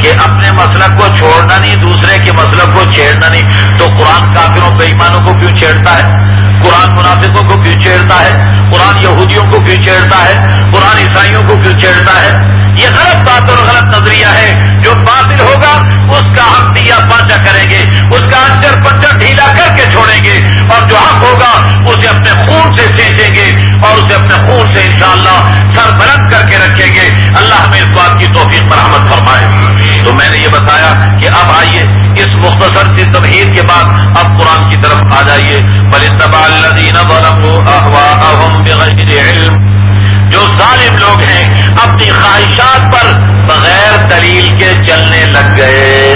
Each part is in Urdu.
کہ اپنے مسلک کو چھوڑنا نہیں، دوسرے کے مسلک کو چھیڑنا نہیں، تو قرآن کافروں بے ایمانوں کو کیوں چھیڑتا ہے؟ قرآن منافقوں کو کیوں چھیڑتا ہے؟ قرآن یہودیوں کو کیوں چھیڑتا ہے؟ قرآن عیسائیوں کو کیوں چھیڑتا ہے؟ یہ غلط بات اور غلط نظریہ ہے۔ جو باطل ہوگا اس کا ہم دیا پانچا کریں گے، اس کا انچر پنچر ڈھیلا کر کے چھوڑیں گے، اور جو حق ہوگا اسے اپنے خون سے سینچیں گے اور اسے اپنے خون سے انشاءاللہ سر بلند کر کے رکھیں گے۔ اللہ ہمیں اس بات کی توفیق مرحمت فرمائے۔ تو میں نے یہ بتایا کہ اب آئیے اس مختصر سی تمہید کے بعد اب قرآن کی طرف آ جائیے۔ بل اتبع الذین ظلموا اہواءهم بغیر علم، جو ظالم لوگ ہیں اپنی خواہشات پر بغیر دلیل کے چلنے لگ گئے۔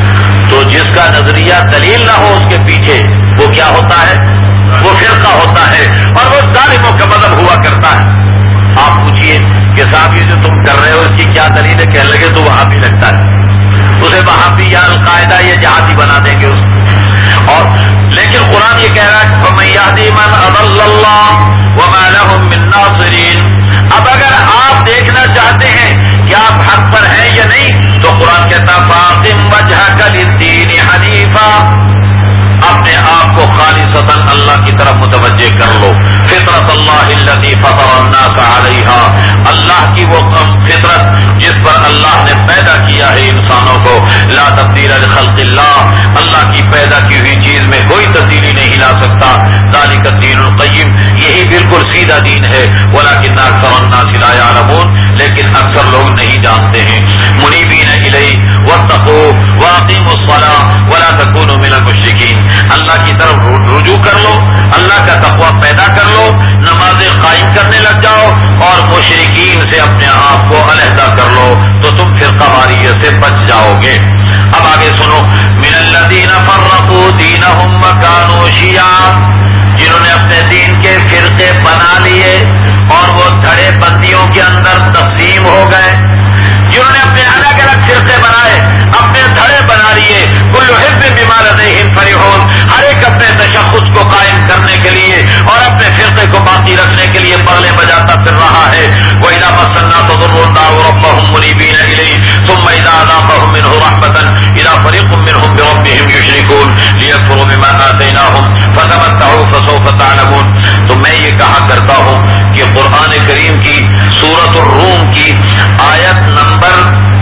تو جس کا نظریہ دلیل نہ ہو اس کے پیچھے وہ کیا ہوتا ہے؟ وہ فرقہ ہوتا ہے، اور وہ ظالموں کا مذہب ہوا کرتا ہے۔ آپ پوچھئے کہ صاحب یہ جو تم کر رہے ہو اس کی کیا دلیل ہے؟ کہنے لگے تو وہاں بھی لگتا ہے، اسے وہاں بھی یا القاعدہ یا جہادی بنا دیں گے اس اور لیکن قرآن یہ کہہ رہا ہے فَمَن يَهْدِ مَنْ أَضَلَّ اللَّهُ وَمَا لَهُم مِّن نَّاصِرِينَ۔ اب اگر آپ دیکھنا چاہتے ہیں کہ آپ حق پر ہیں یا نہیں تو قرآن کہتا فَأَقِمْ وَجْهَكَ لِلدِّينِ حَنِيفًا، اپنے آپ کو خالصتاً اللہ کی طرف متوجہ کر لو۔ فطرت اللہ التي فطر الناس علیہا، اللہ کی وہ فطرت جس پر اللہ نے پیدا کیا ہے انسانوں کو۔ لا تبدیل لخلق اللہ، اللہ کی پیدا کی ہوئی چیز میں کوئی تبدیلی نہیں لا سکتا۔ ذالک الدین القیم، یہی بالکل سیدھا دین ہے۔ ولکن اکثر الناس لا یعلمون، لیکن اکثر لوگ نہیں جانتے ہیں۔ منیبین الیہ واتقوا واقیموا الصلاۃ ولا تکونوا من المشرکین، اللہ کی طرف رجوع کر لو، اللہ کا تقوی پیدا کر لو، نمازیں قائم کرنے لگ جاؤ اور مشرکین سے اپنے آپ کو علیحدہ کر لو تو تم فرقہ واریت سے بچ جاؤ گے۔ اب آگے سنو، من الذین فرقوا دینہم وکانوا شیعا، جنہوں نے اپنے دین کے فرقے بنا لیے اور وہ دھڑے بندیوں کے اندر تقسیم ہو گئے، جنہوں نے اپنے الگ الگ فرقے بنائے، اپنے دھڑے بنا لیے، کل حزب بما لدیہم فرحون، ہر ایک اپنے تشخص کو قائم کرنے کے لیے اور اپنے فرقے کو باقی رکھنے کے لیے بغلے بجاتا پھر رہا ہے۔ وَإِذَا مَسَّ النَّاسَ ضُرٌّ دَعَوْا رَبَّهُم مُنِيبِينَ إِلَيْهِ ثُمَّ إِذَا أَذَاقَهُم مِّنْهُ رَحْمَةً إِذَا فَرِيقٌ مِّنْهُم بِرَبِّهِمْ يُشْرِكُونَ لِيَكْفُرُوا بِمَا آتَيْنَاهُمْ فَتَمَتَّعُوا فَسَوْفَ تَعْلَمُونَ۔ تو میں یہ کہا کرتا ہوں کہ قرآن کریم کی سورۃ الروم کی آیت نمبر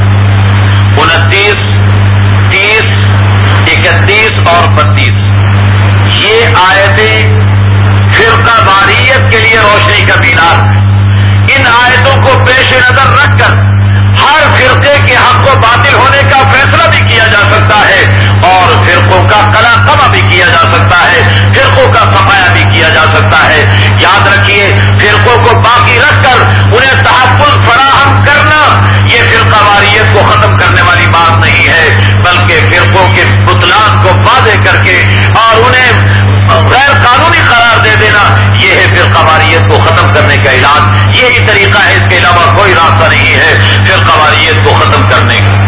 29، 30، 31 اور 32، یہ آیتیں فرقہ واریت کے لیے روشنی کا مینار ہے۔ ان آیتوں کو پیش نظر رکھ کر ہر فرقے کے حق و باطل ہونے کا فیصلہ بھی کیا جا سکتا ہے اور فرقوں کا قلا قمع بھی کیا جا سکتا ہے، فرقوں کا صفایا بھی کیا جا سکتا ہے۔ یاد رکھیے، فرقوں کو باقی رکھ کر انہیں تحفظ فراہم کرنا یہ فرقہ واریت کو ختم کرنے والی بات نہیں ہے، بلکہ فرقوں کے بطلان کو واضح کر کے اور انہیں غیر قانونی قرار دے دینا یہ ہے فرقہ واریت کو ختم کرنے کا علاج۔ یہی طریقہ ہے، اس کے علاوہ کوئی راستہ نہیں ہے فرقہ واریت کو ختم کرنے کا۔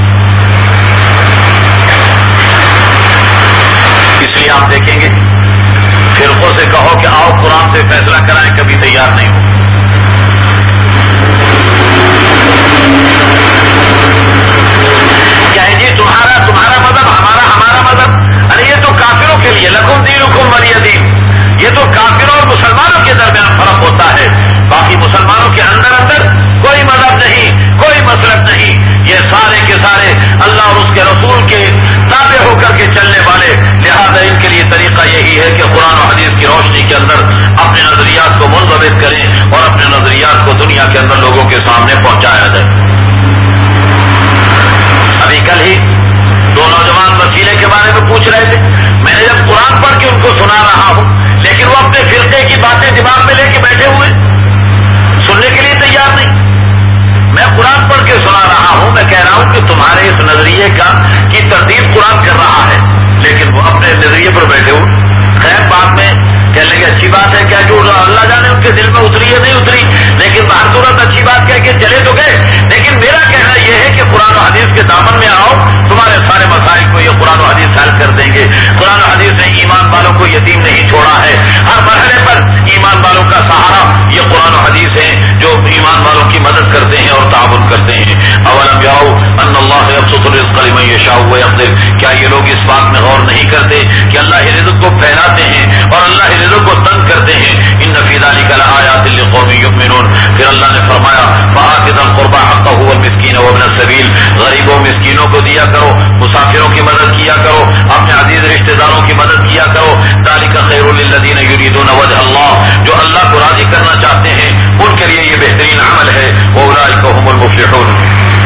اس لیے آپ دیکھیں گے فرقوں سے کہو کہ آؤ قرآن سے فیصلہ کرائیں، کبھی تیار نہیں ہو۔ کیا ہے جی تمہارا مذہب ہمارا مذہب؟ ارے یہ تو کافروں کے لیے، لکم دینکم ولی دین، یہ تو کافروں اور مسلمانوں کے درمیان فرق ہوتا ہے، باقی مسلمانوں کے اندر کوئی مذہب نہیں، کوئی مسلک نہیں، یہ سارے کے سارے اللہ اور اس کے رسول کے تابع ہو کر کے چلنے والے۔ لہذا ان کے لیے طریقہ یہی ہے کہ قرآن و حدیث کی روشنی کے اندر اپنے نظریات کو منضبط کریں اور اپنے نظریات کو دنیا کے اندر لوگوں کے سامنے پہنچایا جائے۔ ابھی کل ہی دو نوجوان وسیلے کے بارے میں پوچھ رہے تھے، میں نے جب قرآن پڑھ کے ان کو سنا رہا ہوں لیکن وہ اپنے فرقے کی باتیں دماغ میں لے کے بیٹھے ہوئے، سننے کے لیے تیار نہیں۔ میں قرآن پڑھ کے سنا رہا ہوں، میں کہہ رہا ہوں کہ تمہارے اس نظریے کی تردید قرآن کر رہا ہے، لیکن وہ اپنے نظریے پر بیٹھے ہوئے۔ خیر بعد میں کہنے لگے اچھی بات ہے، کیا جو اللہ جانے ان کے دل میں اتری یا نہیں اتری، لیکن بہر صورت اچھی بات کہہ کے چلے تو گئے۔ لیکن میرا کہنا یہ ہے کہ قرآن و حدیث کے دامن میں آؤ، تمہارے سارے مسائل کو یہ قرآن و حدیث حل کر دیں گے۔ قرآن و حدیث نے ایمان والوں کو یتیم نہیں چھوڑا ہے، ہر مرحلے پر ایمان والوں کا سہارا یہ قرآن و حدیث ہے جو ایمان والوں کی مدد کرتے ہیں اور تعاون کرتے ہیں۔ اولم یروا ان اللہ یبسط لمن یشاء ویقدر، کیا یہ لوگ اس بات میں غور نہیں کرتے کہ اللہ ہی رزق کو پھیلاتے ہیں اور اللہ ہی رزق کو تنگ کرتے ہیں؟ ان فی ذلک لآیات لقوم یؤمنون۔ پھر اللہ نے فرمایا فآت ذی القربى حقہ والمسکین وابن السبیل، غریبوں مسکینوں کو دیا کرو، مسافروں کی مدد کیا کرو، اپنے عزیز رشتہ داروں کی مدد کیا کرو۔ ذلک خیر للذین یریدون وجہ اللہ، جو اللہ کو راضی کرنا چاہتے ہیں ان کے لیے یہ بہترین عمل ہے۔ واولئک هم المفلحون۔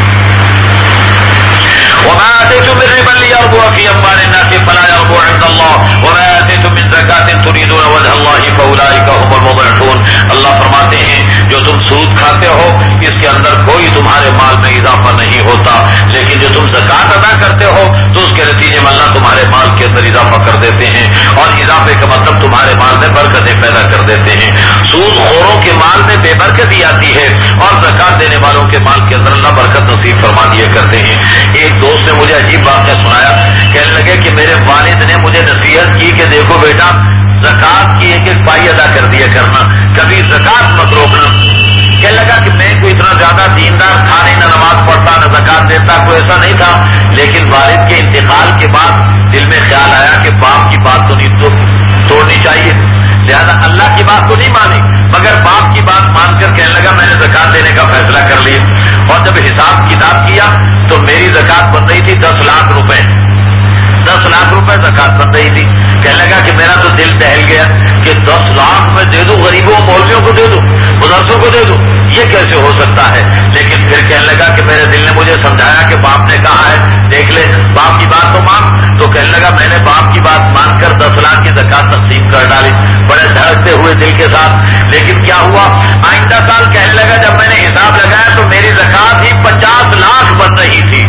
وما آتيتم من ربا ليربو في أموال الناس فلا يربو عند الله وما آتيتم من زكاة تريدون وجه الله فأولئك هم المضعفون۔ اللہ فرماتے ہیں جو تم سود کھاتے ہو اس کے اندر کوئی تمہارے مال میں اضافہ نہیں ہوتا، لیکن جو تم زکات ادا کرتے ہو تو اس کے نتیجے میں اللہ تمہارے مال کے اندر اضافہ کر دیتے ہیں، اور اضافے کا مطلب تمہارے مال میں برکتیں پیدا کر دیتے ہیں۔ سود خوروں کے مال میں بے برکتی آتی ہے اور زکات دینے والوں کے مال کے اندر اللہ برکت نصیب فرما دیا کرتے ہیں۔ ایک دوست نے مجھے عجیب واقعہ سنایا، کہنے لگے کہ میرے والد نے مجھے نصیحت کی کہ دیکھو بیٹا زکات کی ایک ایک پائی ادا کر دیا کرنا، کبھی زکات مت روکنا۔ کہنے لگا کہ میں کوئی اتنا زیادہ دیندار تھا نہیں، نہ نماز پڑھتا نہ زکات دیتا، کوئی ایسا نہیں تھا، لیکن والد کے انتقال کے بعد دل میں خیال آیا کہ باپ کی بات تو نہیں توڑنی چاہیے، لہذا اللہ کی بات تو نہیں مانی مگر باپ کی بات مان کر کہنے لگا میں نے زکات دینے کا فیصلہ کر لیا۔ اور جب حساب کتاب کیا تو میری زکات بن رہی تھی 10 لاکھ روپے، 10 لاکھ روپے زکات بن رہی تھی۔ کہنے لگا کہ میرا تو دل دہل گیا کہ 10 لاکھ میں دے دوں، غریبوں مولویوں کو دے دوں، مدرسوں کو دے دوں، یہ کیسے ہو سکتا ہے؟ لیکن پھر کہنے لگا کہ میرے دل نے مجھے سمجھایا کہ باپ نے کہا ہے دیکھ لے باپ کی بات تو مان، تو کہنے لگا میں نے باپ کی بات مان کر 10 لاکھ کی زکات تقسیم کر ڈالی بڑے دھڑکتے ہوئے دل کے ساتھ۔ لیکن کیا ہوا، آئندہ سال کہنے لگا جب میں نے حساب لگایا تو میری زکات ہی 50 لاکھ بن رہی تھی۔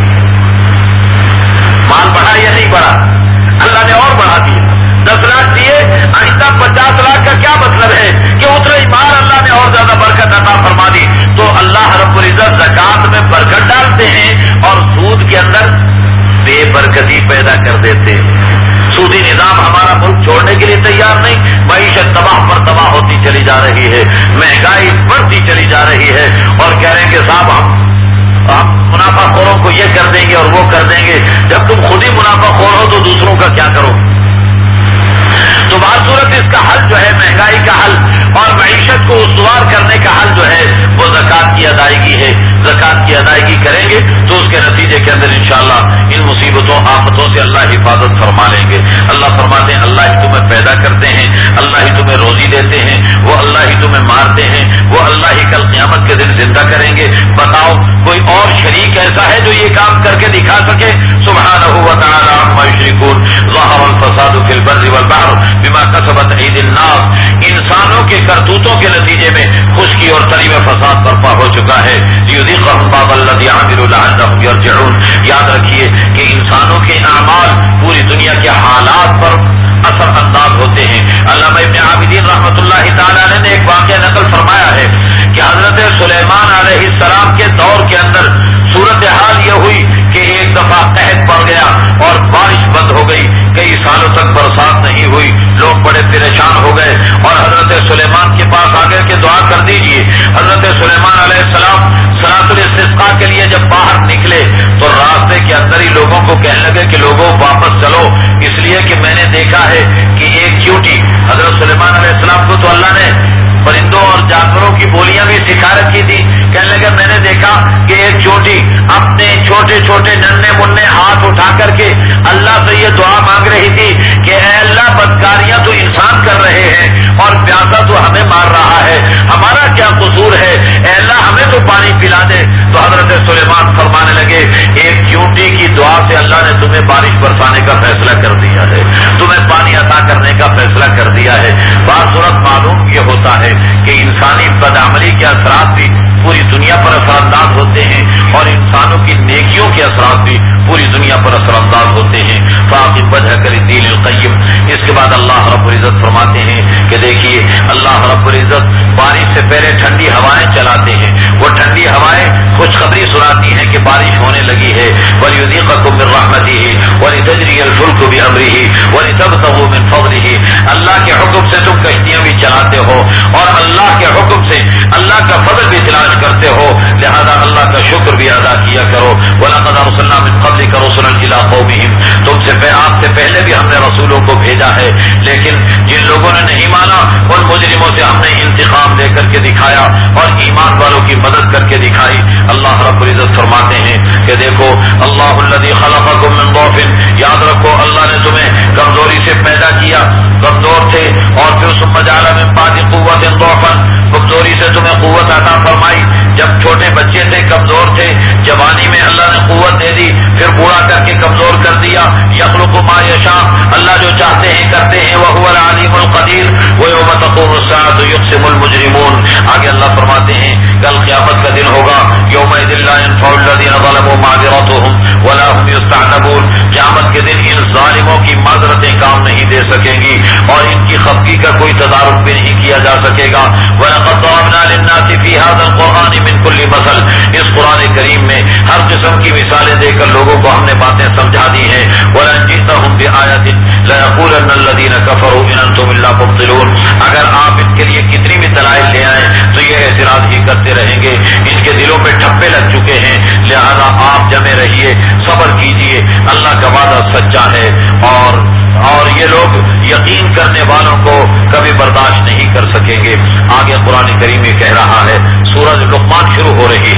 مال بڑھا یا نہیں بڑھا؟ اللہ نے اور بڑھا دیا، 10 لاکھ دیے، آئندہ 50 لاکھ کا کیا مطلب ہے کہ اتنا ہی مال اللہ نے اور زیادہ برکت عطا فرما دی۔ تو اللہ رب العزت زکات میں برکت ڈالتے ہیں اور سود کے اندر بے برکتی پیدا کر دیتے ہیں۔ سودی نظام ہمارا ملک چھوڑنے کے لیے تیار نہیں، معیشت تباہ پر تباہ ہوتی چلی جا رہی ہے، مہنگائی بڑھتی چلی جا رہی ہے، اور کہہ رہے ہیں کہ صاحب ہم منافع خوروں کو یہ کر دیں گے اور وہ کر دیں گے۔ جب تم خود ہی منافع خور ہو تو دوسروں کا کیا کرو؟ تو بصورت اس کا حل جو ہے مہنگائی کا حل اور معیشت کو استوار کرنے کا حل جو ہے وہ زکات کی ادائیگی ہے۔ زکات کی ادائیگی کریں گے تو اس کے نتیجے کے اندر انشاءاللہ ان مصیبتوں آفتوں سے اللہ حفاظت فرما لیں گے۔ اللہ فرماتے ہیں اللہ ہی تمہیں پیدا کرتے ہیں، اللہ ہی تمہیں روزی دیتے ہیں، وہ اللہ ہی تمہیں مارتے ہیں، وہ اللہ ہی کل قیامت کے دن زندہ کریں گے۔ بتاؤ کوئی اور شریک ایسا ہے جو یہ کام کر کے دکھا سکے؟ سبحانہ و تعالی عما یشرکون۔ ظہر الفساد فی البر والبحر بما کسبت ایدی الناس، انسانوں کے کرتوتوں کے نتیجے میں خشکی اور تری میں فساد برپا ہو چکا ہے۔ لیذیقہم بعض الذی عملوا لعلہم یرجعون۔ یاد رکھیے کہ انسانوں کے اعمال پوری دنیا کے حالات پر اثر انداز ہوتے ہیں۔ علامہ ابن عابدین رحمۃ اللہ تعالی علیہ نے ایک واقعہ نقل فرمایا ہے کہ حضرت سلیمان علیہ السلام کے دور کے اندر صورتحال یہ ہوئی کہ ایک دفعہ قحط پڑ گیا اور بارش بند ہو گئی، کئی سالوں تک برسات نہیں ہوئی، لوگ بڑے پریشان ہو گئے اور حضرت سلیمان کے پاس آ کر کے دعا کر دیجئے۔ حضرت سلیمان علیہ السلام صلاۃ الاستسقاء کے لیے جب باہر نکلے تو راستے کے اندر ہی لوگوں کو کہنے لگے کہ لوگوں واپس چلو، اس لیے کہ میں نے دیکھا ہے کہ ایک چیونٹی، حضرت سلیمان علیہ السلام کو تو اللہ نے پرندوں اور جانوروں کی بولیاں بھی سکھا رکھی تھی، کہنے لگے میں نے دیکھا کہ ایک چونٹی اپنے چھوٹے چھوٹے ننھے منھے ہاتھ اٹھا کر کے اللہ سے یہ دعا مانگ رہی تھی کہ اے اللہ بدکاریاں تو انسان کر رہے ہیں اور پیاسا تو ہمیں مار رہا ہے، ہمارا کیا قصور ہے، اے اللہ ہمیں تو پانی پلا دے۔ تو حضرت سلیمان فرمانے لگے ایک چونٹی کی دعا سے اللہ نے تمہیں بارش برسانے کا فیصلہ کر دیا ہے، تمہیں پانی عطا کرنے کا فیصلہ کر دیا ہے۔ بعض صورت معلوم یہ ہوتا ہے کہ انسانی بدعملی کے اثرات بھی پوری دنیا پر اثر انداز ہوتے ہیں اور انسانوں کی نیکیوں کے اثرات بھی پوری دنیا پر اثر انداز ہوتے ہیں۔ فاقم وجهك للدين القیم۔ اس کے بعد اللہ رب العزت فرماتے ہیں کہ دیکھیے اللہ رب العزت بارش سے پہلے ٹھنڈی ہوائیں چلاتے ہیں، وہ ٹھنڈی ہوائیں خوشخبری سناتی ہیں کہ بارش ہونے لگی ہے۔ وَلْيُذِيقَكُم مِّن رَّحْمَتِهِ وَلِتَجْرِيَ الْفُلْكُ بِأَمْرِهِ وَلِتَبْتَغُوا مِن فَضْلِهِ۔ اللہ کے حکم سے تم کشتیاں بھی چلاتے ہو اور اللہ کے حکم سے اللہ کا فضل بھی تلاش کرتے ہو، لہذا اللہ کا شکر بھی ادا کیا کرو۔ وَلَقَدْ أَرْسَلْنَا مِن قَبْلِكَ رُسُلًا پہلے بھی ہم نے رسولوں کو بھیجا ہے، لیکن جن لوگوں نے نہیں مانا ان مجرموں سے ہم نے انتقام لے کر کے دکھایا اور ایمان والوں کی مدد کر کے دکھائی۔ اللہ رب العزت فرماتے ہیں کہ دیکھو اللہ الذی خلقکم من ضعف، یاد رکھو اللہ نے تمہیں کمزوری سے پیدا کیا، کمزور تھے، اور پھر ثم جعل من بعد قوت ضعفا، کمزوری سے تمہیں قوت عطا فرمائی۔ جب چھوٹے بچے تھے کمزور تھے، جوانی میں اللہ نے قوت دے دی، پھر بوڑھا کر کے کمزور کر دیا۔ یخلق ما یشاء، اللہ جو چاہتے ہیں کرتے ہیں، وهو العلیم القدیر، ویوم تقوم الساعة یقسم المجرمون۔ آگے اللہ فرماتے ہیں کل قیامت کا دن ہوگا، یومئذ لا ينفع الذین ظلموا معذرتهم ولا هم یستعتبون۔ قیامت کے دن ان ظالموں کی معذرتیں کام نہیں دے سکیں گی اور ان کی خفگی کا کوئی تدارک بھی نہیں کیا جا سکے گا۔ وَلَقَدْ ضَرَبْنَا لِلنَّاسِ فِي هَذَا الْقُرْآنِ مِنْ كُلِّ مَثَلٍ، اس قرآن کریم میں ہر قسم کی مثالیں دے کر لوگوں کو ہم نے باتیں سمجھا دی ہیں۔ وَلَئِن جِئْتَهُم بِآيَةٍ لَيَقُولَنَّ الَّذِينَ كَفَرُوا إِنْ أَنْتُمْ إِلَّا مُبْطِلُونَ، اگر آپ ان کے لیے کتنی بھی دلائل لے آئیں تو یہ اعتراض ہی کرتے رہیں گے، ان کے دلوں پہ ٹھپے لگ چکے ہیں، لہذا آپ جمے رہیے، صبر کیجئے، اللہ کا وعدہ سچا ہے، اور یہ لوگ یقین کرنے والوں کو کبھی برداشت نہیں کر سکیں گے۔ آگے قرآن کریم یہ کہہ رہا ہے، سورۃ لقمان شروع ہو رہی